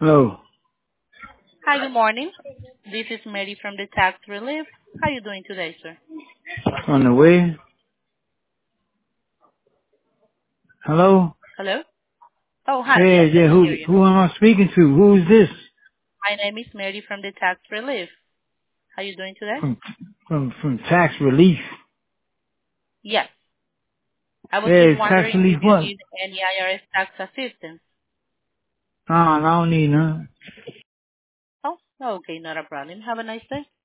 Hello. Hi, good morning. This is Mary from the Tax Relief. How are you doing today, sir? On the way. Hello. Hello? Oh, hi. Yeah, Yes, I yeah. can hear you Who now. am I speaking to? Who is this? My name is Mary from the Tax Relief. How are you doing today? From from tax relief. Yes. I was Yeah, just tax wondering relief if you what? need any IRS tax assistance. Nah, I don't need none. Oh, okay, not a problem. Have a nice day.